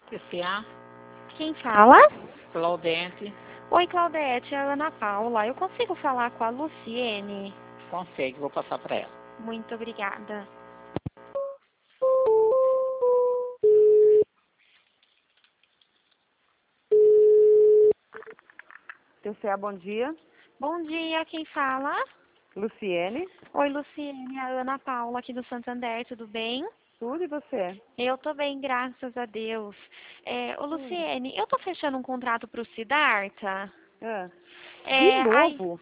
PCA, Quem fala? Claudente, Oi, Claudete, é a Ana Paula. Eu consigo falar com a Luciene? consegue, vou passar para ela. Muito obrigada. TCA, bom dia. Bom dia, quem fala? Luciene, Oi, Luciene, é a Ana Paula aqui do Santander, tudo bem? tudo e você? Eu tô bem, graças a Deus. Ô, Luciene, eu tô fechando um contrato pro Siddhartha. Ah, de Aí... novo?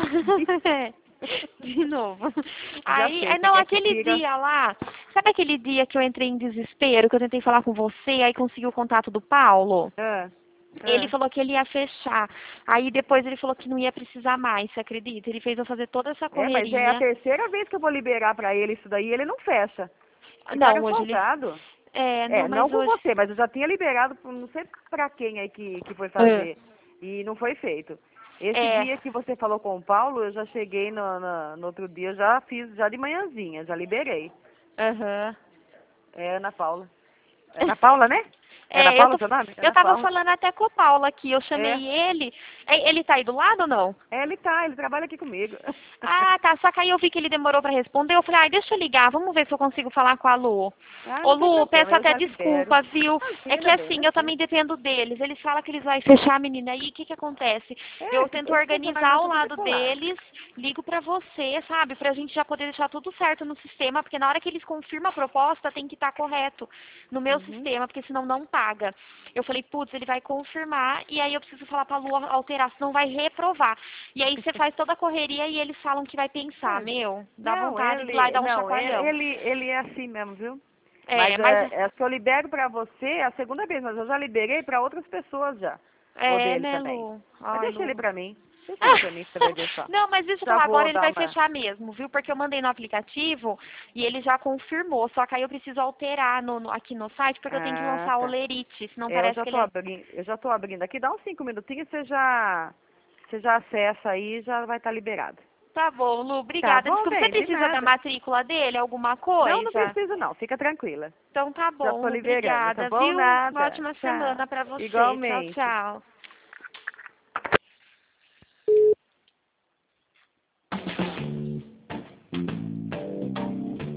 De novo. Já Aí, sei, você não, quer que aquele siga? dia lá, sabe aquele dia que eu entrei em desespero, que eu tentei falar com você, aí consegui o contato do Paulo? Ah, Ele ah. falou que ele ia fechar. Aí depois ele falou que não ia precisar mais, você acredita? Ele fez eu fazer toda essa Mas é a correria. terceira vez que eu vou liberar pra ele isso daí e ele não fecha. Esse cara Não, é hoje ele... folgado. não, Não mas com hoje... você, mas eu já tinha liberado, não sei pra quem aí que foi É. fazer. E não foi feito. Esse É, dia que você falou com o Paulo, eu já cheguei no outro dia, já fiz, já de manhãzinha, já liberei. aham. É Ana Paula. É Ana Paula, né? É Ana É, Paula seu nome? É eu Ana tava Paula. falando até com o Paulo aqui, eu É. chamei ele. Ele tá aí do lado ou não? Ele trabalha aqui comigo. Ah, tá. Só que aí eu vi que ele demorou pra responder. Eu falei, ai, deixa eu ligar, vamos ver se eu consigo falar com a Lu. Ah, Ô, não tem Lu, problema, peço eu até já libero. desculpa, viu? É que Imagina, bem, assim, eu imagina. também dependo deles. Eles falam que eles vão fechar a menina aí, o que que acontece? Eu tento Esse funcionário organizar o nosso é lado bipolar. deles, ligo pra você, sabe? Pra gente já poder deixar tudo certo no sistema, porque na hora que eles confirmam a proposta, tem que estar correto no meu Uhum. sistema, porque senão não paga. Eu falei, putz, ele vai confirmar, e aí eu preciso falar pra Lu alterar, senão vai reprovar. E aí você faz toda a correria e eles falam que vai pensar, É. meu, dá Não, vontade de ir lá e dar um chacoalhão. ele é assim mesmo, viu? Mas É, mas se eu libero pra você, é a segunda vez, mas eu já liberei pra outras pessoas já. O dele né, também. Lu? Mas Ai, deixa ele Lu. pra mim. Deixa ele pra mim, você vai ver só. Não, mas deixa eu Já falar, agora vou ele dar vai uma... fechar mesmo, viu? Porque eu mandei no aplicativo e ele já confirmou. Só que aí eu preciso alterar aqui no site porque eu tenho que Ah, lançar o tá. Lerite, senão parece que ele é... Eu já tô abrindo aqui. Dá uns 5 minutinhos, você já acessa aí e já vai estar liberado. Tá bom, Lu, Tá obrigada. bom, Desculpa, você bem, de precisa da nada. matrícula dele, alguma Não, não coisa? precisa não, fica tranquila. Então tá Já bom, tô Lu, liberando, tá obrigada, bom? viu? Uma Nada. ótima Tchau. semana pra você. Tchau, Igualmente. tchau.